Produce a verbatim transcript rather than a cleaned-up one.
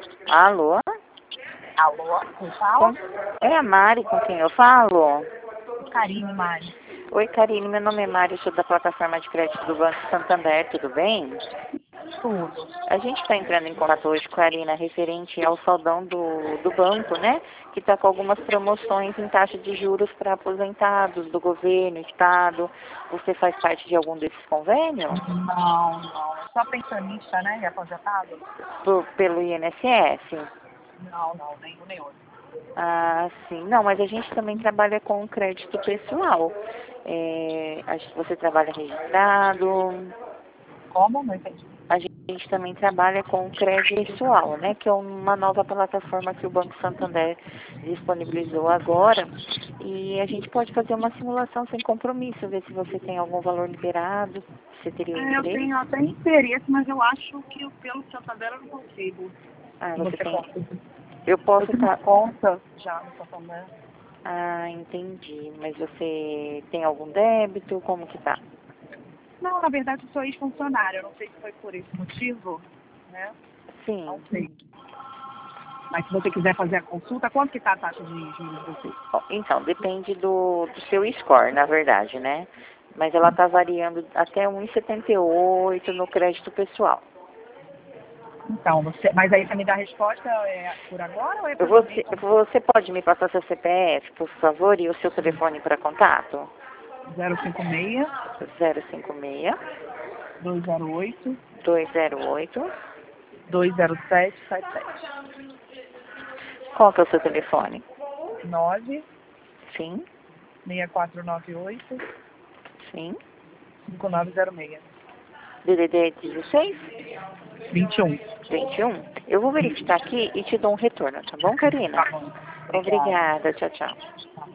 Alô? Alô? Quem fala? Com- É a Mari com quem eu falo? Karine, Mari. Oi, Karine, meu nome é Mari, sou da plataforma de crédito do Banco Santander, tudo bem? Tudo. A gente está entrando em contato hoje com a Arina referente ao saldão do, do banco, né? Que está com algumas promoções em taxa de juros para aposentados do governo, estado. Você faz parte de algum desses convênios? Não, não. Só pensionista, né? E aposentado? Por- pelo I N S S? Não, não. Nenhum, nem outro. Ah, sim. Não, mas a gente também trabalha com crédito pessoal. É, a gente- você trabalha registrado. Como? Não entendi. A gente também trabalha com crédito pessoal, né? Que é uma nova plataforma que o Banco Santander disponibilizou agora. E a gente pode fazer uma simulação sem compromisso, ver se você tem algum valor liberado, se você teria É, eu interesse. tenho até interesse, mas eu acho que pelo Santander eu não consigo. Ah, E você você tem. consegue? Eu Eu posso tenho uma estar. conta já no Santander. Ah, entendi. Mas você tem algum débito? Como que tá? Não, na verdade eu sou ex-funcionária. Eu não sei se foi por esse motivo, né? Não Sim. sei. Mas se você quiser fazer a consulta, quanto que tá a taxa de juros de vocês? Bom, então, depende do, do seu score, na verdade, né? Mas ela está variando até um vírgula setenta e oito no crédito pessoal. Então, você, mas aí você me dá a resposta é por agora ou é pelo Você, mês? você pode me passar seu C P F, por favor, e o seu telefone para contato? zero cinco seis, zero cinco seis, dois zero oito, dois zero oito. dois zero sete sete sete. Qual que é o seu telefone? nove Sim, seis quatro nove oito, sim. cinco nove zero seis. D D D dezesseis? vinte e um. vinte e um. Eu vou verificar aqui e te dou um retorno, tá bom, Karina? Tá bom. Obrigada. Obrigada, tchau, tchau.